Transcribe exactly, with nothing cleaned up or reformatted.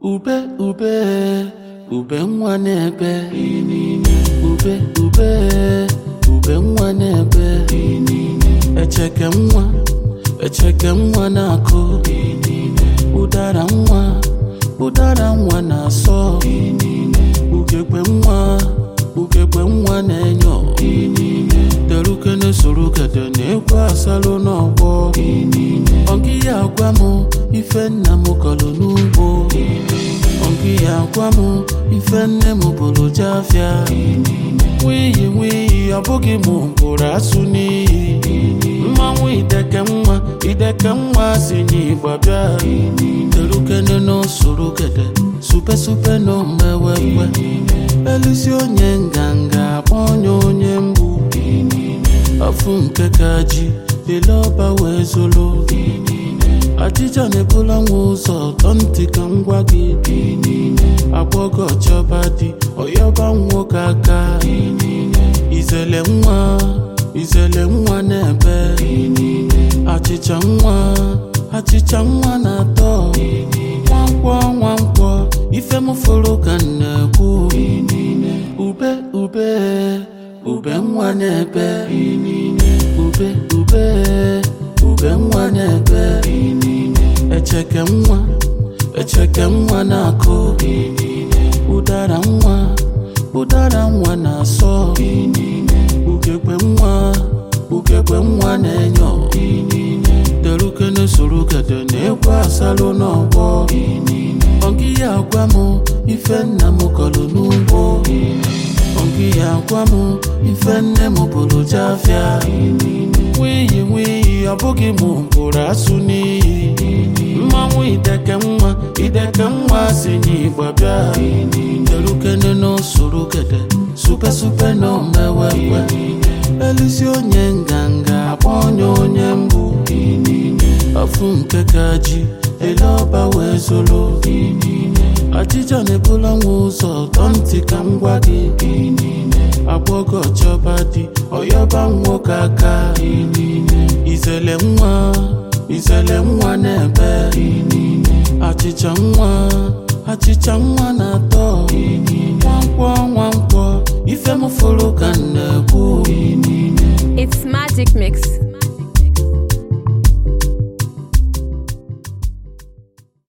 Ube ube ube nwa n'ebe ube ube ube nwa n'ebe echeke nwa echeke nwa na-akụ ụdara nwa ụdara nwa na-asọ ugegbe nwa ugegbe nwa na-enyo derukene sorokede na-ekwe asalụ n'ọgbọ ọgị ya agwa m ife nna m kọlụ n'ugbo ọgị ya agwa m ife nne m bụrụ jafịa nwiyi nwiyi ọ bụghị m bụrụ asụ n'iyi mmanwụ ideke nwa ideke nwa si n'Igbo bịa derukene n'osorokede supe supe no mmewewe elisi onye nganga akpọ onye onye mgbu afụ nke kaji ele ọba wee zolo ajịja na-ebula nwa ụzọ tọ ntị ka m gwa gị agbọgọ chọba dị ọyọba nwoke aka izele nwa izele nwa na-ebe achịcha nwa achịcha nwa na-atọ nwankwọ nwankwọ ife m fụrụ ka m na-ekwu ube ube ube nwa na-ebe ube ube ube nwa na-ebe echeke nwa echeke nwa na-akụ ụdara nwa ụdara nwa na-asọ ugegbe nwa ugegbe nwa na-enyo derukene sorokede na-ekwe asalụ n'ọgbọ ọgị ya agwa m ife nna m kọlụ n'ugbo ọgị ya agwa m ife nne m bụrụ jafịa nwiyi nwiyi ọ bụghị m bụrụ asụ n'iyi mmanwụ ideke nwa ideke nwa si n'Igbo bịa derukene n'osorokede supe supe no mmewewe elisi onye nganga akpọ onye onye mgbu afụ nke kaji ele ọba wee zolo ajịja na-ebula nwa ụzọ tọ ntị ka m gwa gị agbọgọ chọba dị ọyọba nwoke aka izele nwa izele nwa na-ebe achịcha nwa achịcha nwa na-atọ